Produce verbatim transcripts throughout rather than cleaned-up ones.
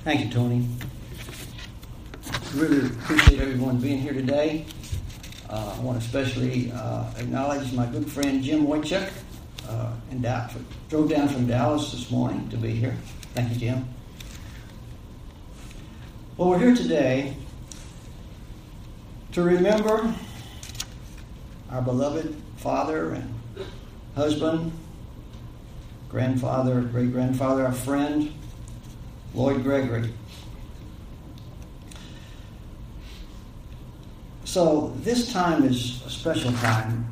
Thank you, Tony. Really appreciate everyone being here today. Uh, I want to especially uh, acknowledge my good friend Jim Wojcik. Uh, and Dallas, drove down from Dallas this morning to be here. Thank you, Jim. Well, we're here today to remember our beloved father and husband, grandfather, great-grandfather, our friend, Lloyd Gregory. So this time is a special time.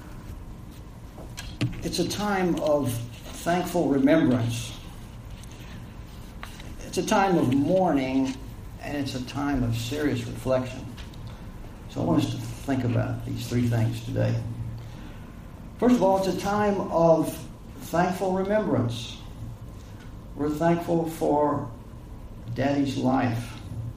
It's a time of thankful remembrance. It's a time of mourning, and it's a time of serious reflection. So I want us to think about these three things today. First of all, it's a time of thankful remembrance. We're thankful for Daddy's life.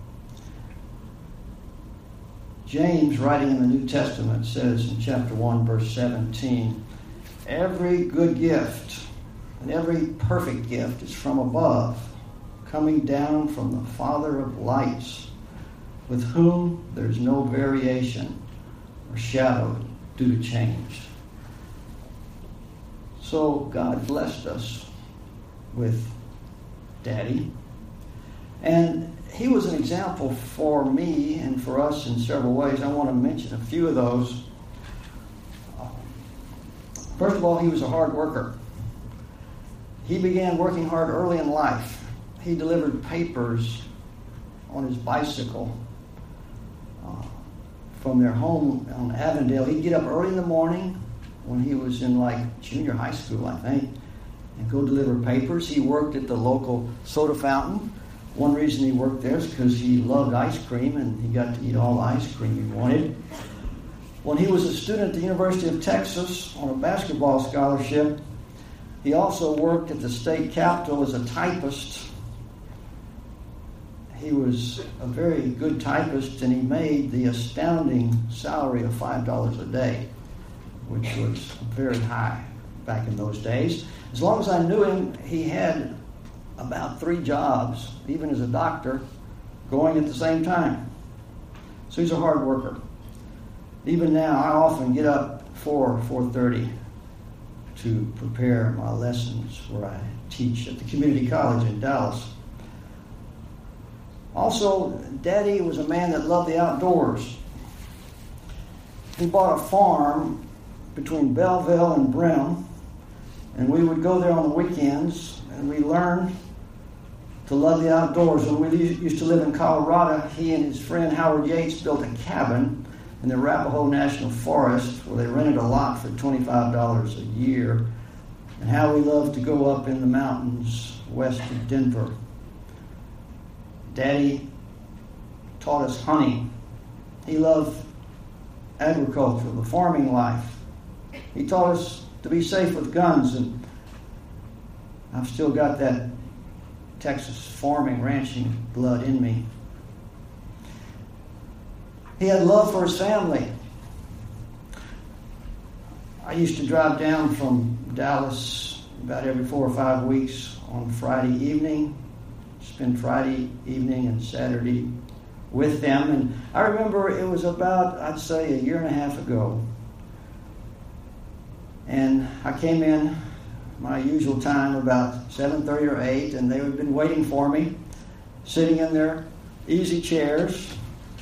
James, writing in the New Testament, says in chapter one, verse seventeen, every good gift and every perfect gift is from above, coming down from the Father of lights, with whom there is no variation or shadow due to change. So God blessed us with Daddy. And he was an example for me and for us in several ways. I want to mention a few of those. First of all, he was a hard worker. He began working hard early in life. He delivered papers on his bicycle uh, from their home on Avondale. He'd get up early in the morning when he was in like junior high school, I think, and go deliver papers. He worked at the local soda fountain. One reason he worked there is because he loved ice cream and he got to eat all the ice cream he wanted. When he was a student at the University of Texas on a basketball scholarship, he also worked at the state capitol as a typist. He was a very good typist, and he made the astounding salary of five dollars a day, which was very high back in those days. As long as I knew him, he had about three jobs, even as a doctor, going at the same time. So he's a hard worker. Even now, I often get up four, four thirty to prepare my lessons where I teach at the community college in Dallas. Also, Daddy was a man that loved the outdoors. He bought a farm between Belleville and Brenham, and we would go there on the weekends, and we learned to love the outdoors. When we used to live in Colorado, he and his friend Howard Yates built a cabin in the Arapahoe National Forest where they rented a lot for twenty-five dollars a year, and how we loved to go up in the mountains west of Denver. Daddy taught us hunting. He loved agriculture, the farming life. He taught us to be safe with guns, and I've still got that Texas farming, ranching blood in me. He had love for his family. I used to drive down from Dallas about every four or five weeks on Friday evening, spend Friday evening and Saturday with them. And I remember it was about, I'd say, a year and a half ago. And I came in my usual time about seven thirty or eight, and they had been waiting for me, sitting in their easy chairs,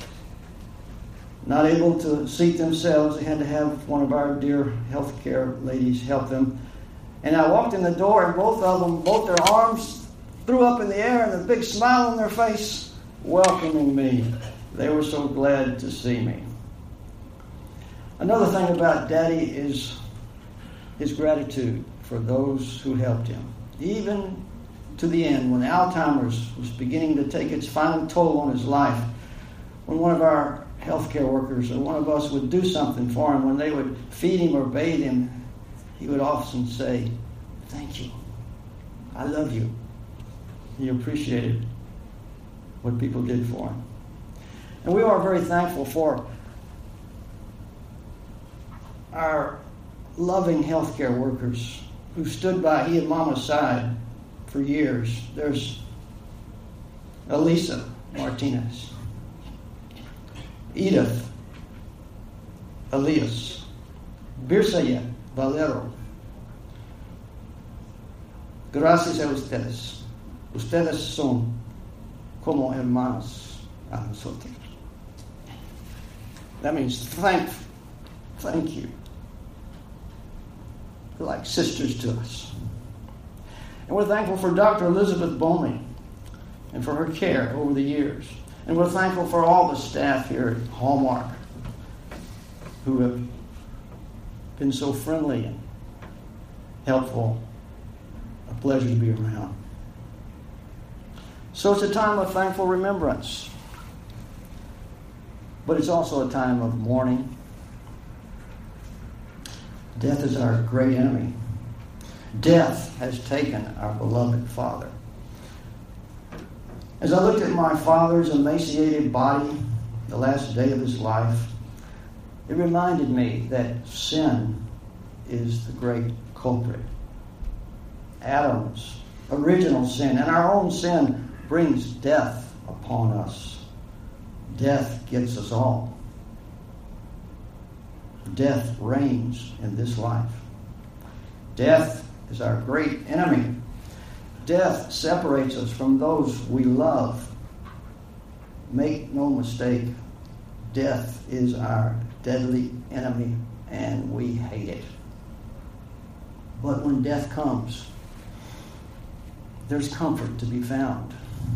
not able to seat themselves. They had to have one of our dear healthcare ladies help them. And I walked in the door, and both of them, both their arms threw up in the air and a big smile on their face, welcoming me. They were so glad to see me. Another thing about Daddy is his gratitude for those who helped him. Even to the end, when Alzheimer's was beginning to take its final toll on his life, when one of our healthcare workers or one of us would do something for him, when they would feed him or bathe him, he would often say, "Thank you. I love you." He appreciated what people did for him. And we are very thankful for our loving healthcare workers who stood by he and Mama's side for years. There's Elisa Martinez, Edith Elias, Birsaya Valero. Gracias a ustedes. Ustedes son como hermanos a nosotros. That means thank, thank you. You're like sisters to us. And we're thankful for Doctor Elizabeth Bowman and for her care over the years. And we're thankful for all the staff here at Hallmark who have been so friendly and helpful. A pleasure to be around. So it's a time of thankful remembrance. But it's also a time of mourning. Death is our great enemy. Death has taken our beloved Father. As I looked at my father's emaciated body the last day of his life, it reminded me that sin is the great culprit. Adam's original sin and our own sin brings death upon us. Death gets us all. Death reigns in this life. Death is our great enemy. Death separates us from those we love. Make no mistake, death is our deadly enemy and we hate it. But when death comes, there's comfort to be found.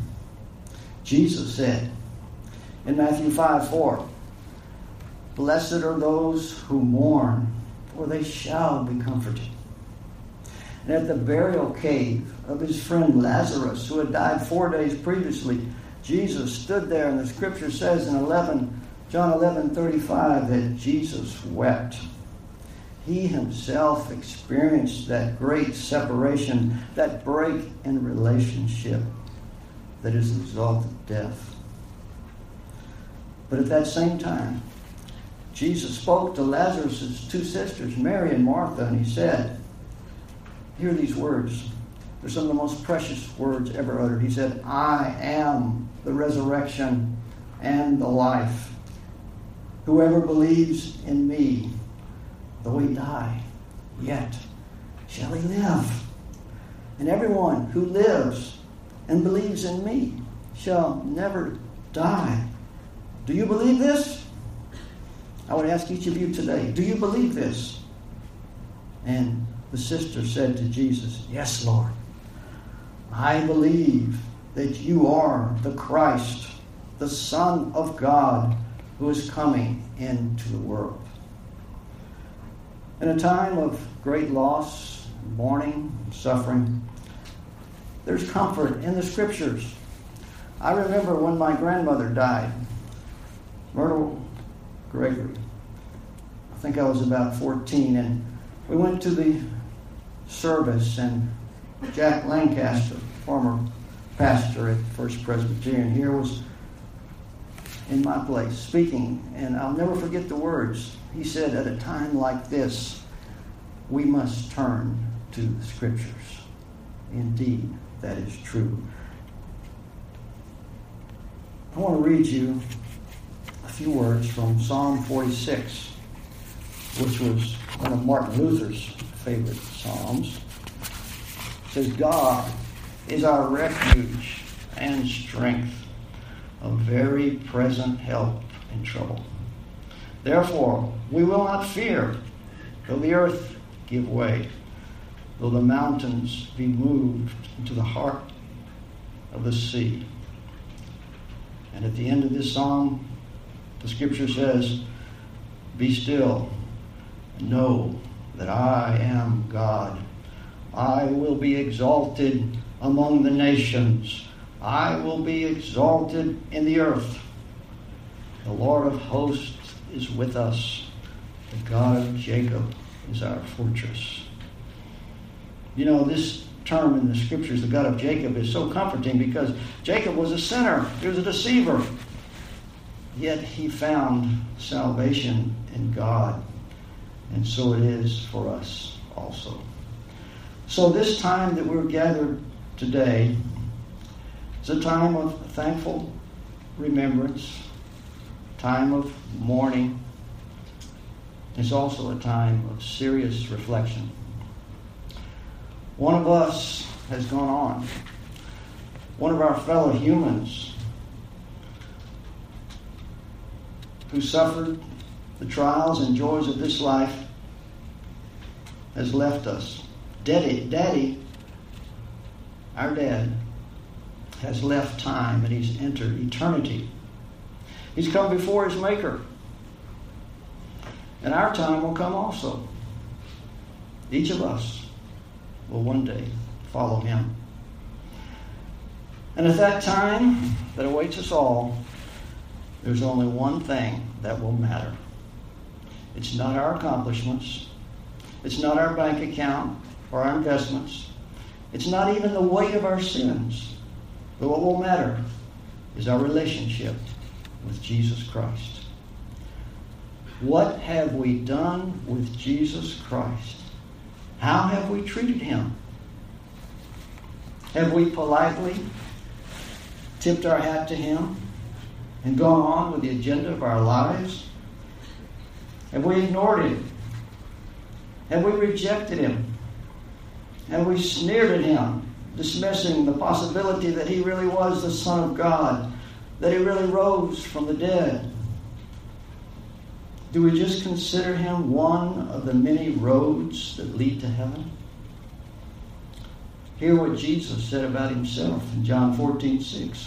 Jesus said in Matthew five four, "Blessed are those who mourn, for they shall be comforted." And at the burial cave of his friend Lazarus, who had died four days previously, Jesus stood there, and the scripture says in eleven, John eleven thirty-five that Jesus wept. He himself experienced that great separation, that break in relationship that is the result of death. But at that same time, Jesus spoke to Lazarus' two sisters, Mary and Martha, and he said, hear these words. They're some of the most precious words ever uttered. He said, "I am the resurrection and the life. Whoever believes in me, though he die, yet shall he live. And everyone who lives and believes in me shall never die." Do you believe this? I would ask each of you today, do you believe this? And the sister said to Jesus, "Yes, Lord. I believe that you are the Christ, the Son of God, who is coming into the world." In a time of great loss, mourning, suffering, there's comfort in the Scriptures. I remember when my grandmother died, Myrtle Gregory. I think I was about fourteen, and we went to the service, and Jack Lancaster, former pastor at First Presbyterian here, was in my place speaking, and I'll never forget the words. He said, "At a time like this, we must turn to the Scriptures." Indeed, that is true. I want to read you a few words from Psalm forty-six, which was one of Martin Luther's favorite psalms. It says, "God is our refuge and strength, a very present help in trouble. Therefore, we will not fear, though the earth give way, though the mountains be moved into the heart of the sea." And at the end of this psalm, the scripture says, "Be still, and know that I am God. I will be exalted among the nations. I will be exalted in the earth. The Lord of hosts is with us. The God of Jacob is our fortress." You know, this term in the scriptures, the God of Jacob, is so comforting because Jacob was a sinner. He was a deceiver. Yet he found salvation in God. And so it is for us also. So this time that we're gathered today, It's a time of thankful remembrance, time of mourning. It's also a time of serious reflection. One of us has gone on. One of our fellow humans who suffered the trials and joys of this life has left us. Daddy, Daddy, our dad, has left time and he's entered eternity. He's come before his Maker. And our time will come also. Each of us will one day follow him. And at that time that awaits us all, there's only one thing that will matter. It's not our accomplishments. It's not our bank account or our investments. It's not even the weight of our sins. But what will matter is our relationship with Jesus Christ. What have we done with Jesus Christ? How have we treated him? Have we politely tipped our hat to him and gone on with the agenda of our lives? Have we ignored him? Have we rejected him? Have we sneered at him, dismissing the possibility that he really was the Son of God, that he really rose from the dead? Do we just consider him one of the many roads that lead to heaven? Hear what Jesus said about himself in John fourteen six.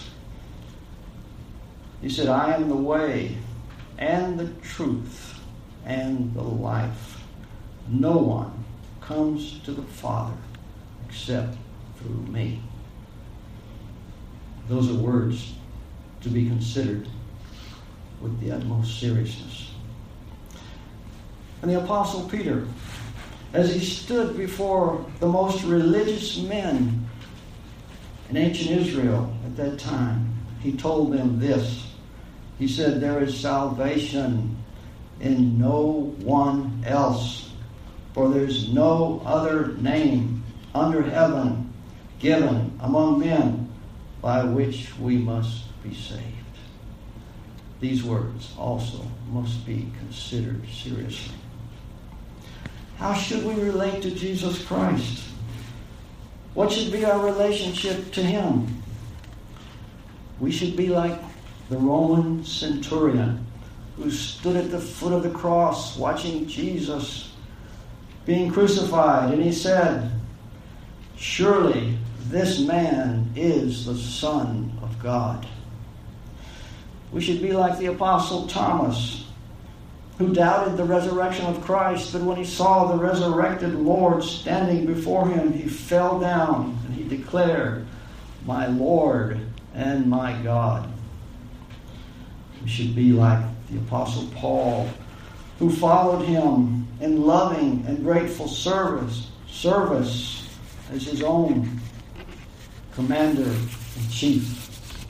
He said, I am the way and the truth and the life. No one comes to the Father except through me. Those are words to be considered with the utmost seriousness. And the Apostle Peter, as he stood before the most religious men in ancient Israel at that time, he told them this. He said, there is salvation in no one else, for there's no other name under heaven given among men by which we must be saved. These words also must be considered seriously. How should we relate to Jesus Christ? What should be our relationship to him? We should be like the Roman centurion who stood at the foot of the cross watching Jesus being crucified, and he said, surely this man is the Son of God. We should be like the Apostle Thomas, who doubted the resurrection of Christ, but when he saw the resurrected Lord standing before him, he fell down and he declared, my Lord and my God. We should be like the Apostle Paul, who followed him in loving and grateful service, service as his own commander-in-chief.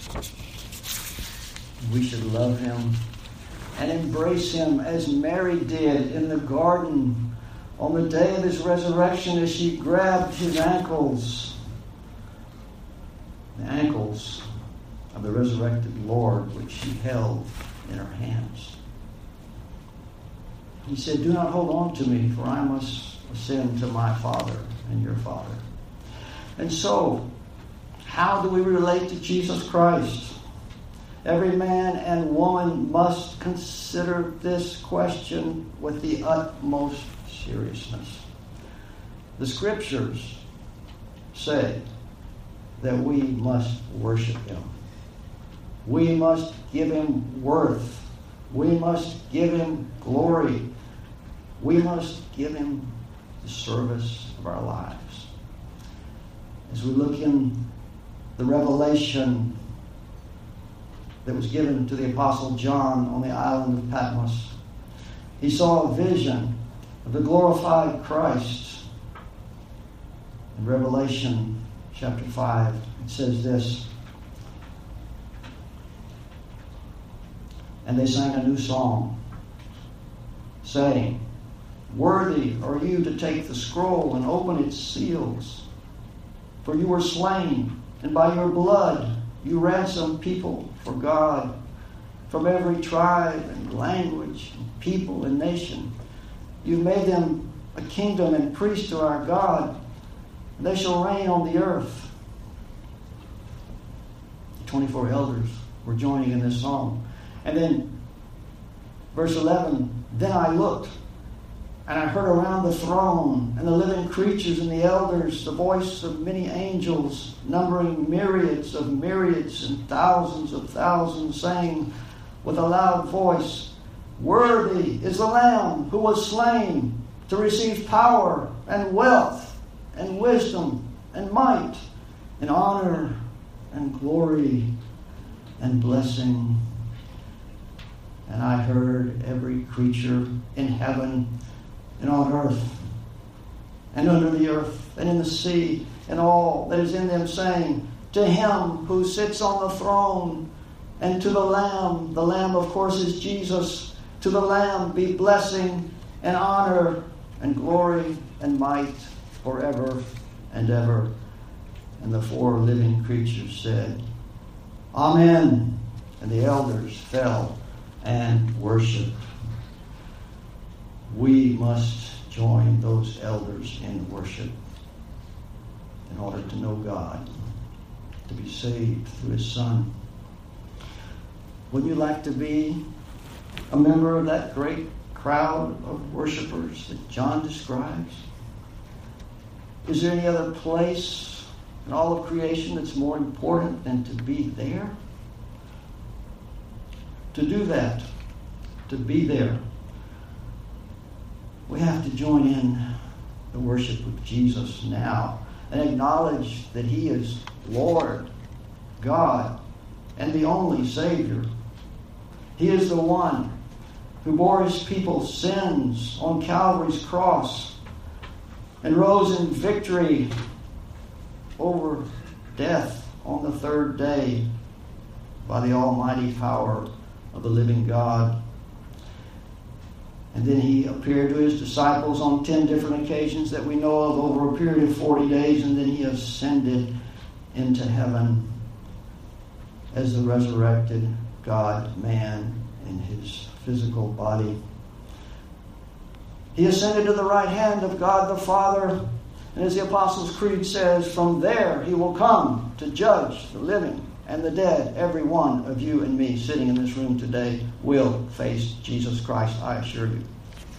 We should love him and embrace him as Mary did in the garden on the day of his resurrection as she grabbed his ankles, the ankles of the resurrected Lord, which she held in her hands. He said, do not hold on to me, for I must ascend to my Father and your Father. And so, how do we relate to Jesus Christ? Every man and woman must consider this question with the utmost seriousness. The Scriptures say that we must worship him. We must give him worth. We must give him glory. We must give him the service of our lives. As we look in the revelation that was given to the Apostle John on the island of Patmos, he saw a vision of the glorified Christ. In Revelation chapter five, it says this, and they sang a new song, saying, worthy are you to take the scroll and open its seals, for you were slain, and by your blood You ransomed people for God from every tribe and language, and people and nation. You've made them a kingdom and priests to our God. They shall reign on the earth. The twenty-four elders were joining in this song. And then, verse eleven, then I looked, and I heard around the throne and the living creatures and the elders the voice of many angels, numbering myriads of myriads and thousands of thousands, saying with a loud voice, worthy is the Lamb who was slain to receive power and wealth and wisdom and might and honor and glory and blessing. And I heard every creature in heaven and on earth and under the earth and in the sea and all that is in them, saying, to him who sits on the throne and to the Lamb, the Lamb of course is Jesus, to the Lamb be blessing and honor and glory and might forever and ever. And the four living creatures said, Amen. And the elders fell and worshiped. We must join those elders in worship in order to know God, to be saved through His Son. Wouldn't you like to be a member of that great crowd of worshipers that John describes? Is there any other place in all of creation that's more important than to be there? To do that, to be there, we have to join in the worship of Jesus now and acknowledge that He is Lord, God, and the only Savior. He is the one who bore His people's sins on Calvary's cross and rose in victory over death on the third day by the almighty power of the living God. And then He appeared to His disciples on ten different occasions that we know of over a period of forty days, and then He ascended into heaven as the resurrected God-man in His physical body. He ascended to the right hand of God the Father, and as the Apostles' Creed says, from there He will come to judge the living and the dead. Every one of you and me sitting in this room today will face Jesus Christ, I assure you.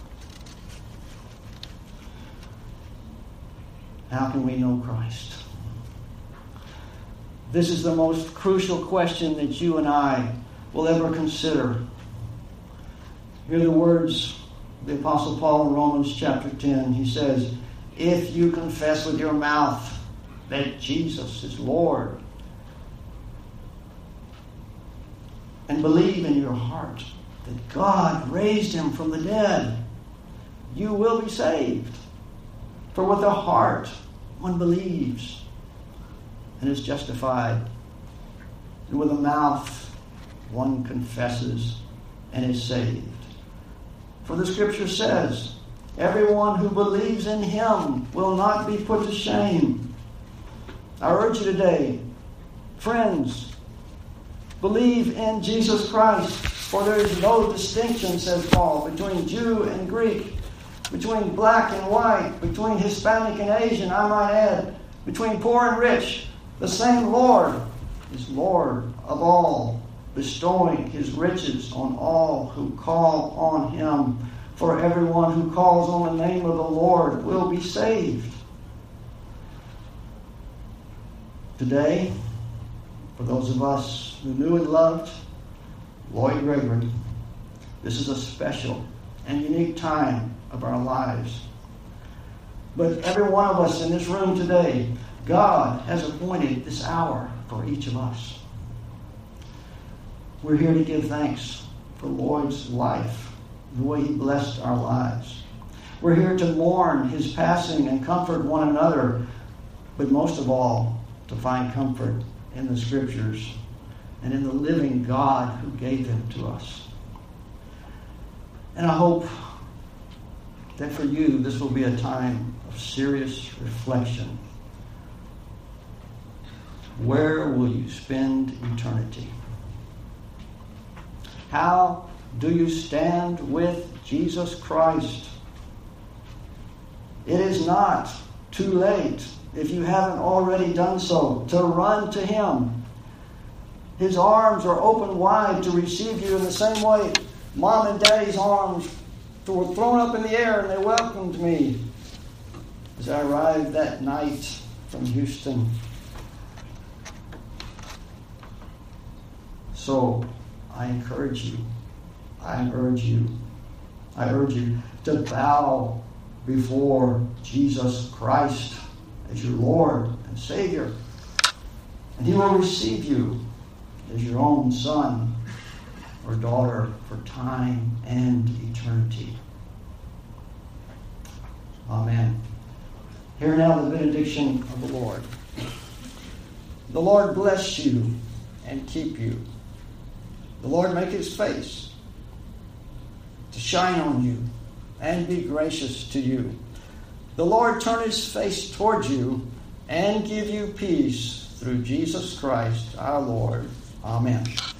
How can we know Christ? This is the most crucial question that you and I will ever consider. Hear the words of the Apostle Paul in Romans chapter ten. He says, if you confess with your mouth that Jesus is Lord and believe in your heart that God raised Him from the dead, you will be saved. For with the heart one believes and is justified, and with the mouth one confesses and is saved. For the Scripture says, everyone who believes in Him will not be put to shame. I urge you today, friends, believe in Jesus Christ, for there is no distinction, says Paul, between Jew and Greek, between black and white, between Hispanic and Asian, I might add, between poor and rich. The same Lord is Lord of all, bestowing His riches on all who call on Him. For everyone who calls on the name of the Lord will be saved. Today, for those of us who knew and loved Lloyd Gregory, this is a special and unique time of our lives. But every one of us in this room today, God has appointed this hour for each of us. We're here to give thanks for Lloyd's life, the way he blessed our lives. We're here to mourn his passing and comfort one another, but most of all, to find comfort in the Scriptures and in the living God who gave them to us. And I hope that for you, this will be a time of serious reflection. where will you spend eternity? How do you stand with Jesus Christ? It is not too late, if you haven't already done so, to run to Him. His arms are open wide to receive you in the same way Mom and Daddy's arms were thrown up in the air and they welcomed me as I arrived that night from Houston. So, I encourage you, I urge you, I urge you to bow before Jesus Christ as your Lord and Savior. And He will receive you as your own son or daughter for time and eternity. Amen. Hear now the benediction of the Lord. The Lord bless you and keep you. The Lord make His face to shine on you and be gracious to you. The Lord turn His face toward you and give you peace through Jesus Christ our Lord. Amen.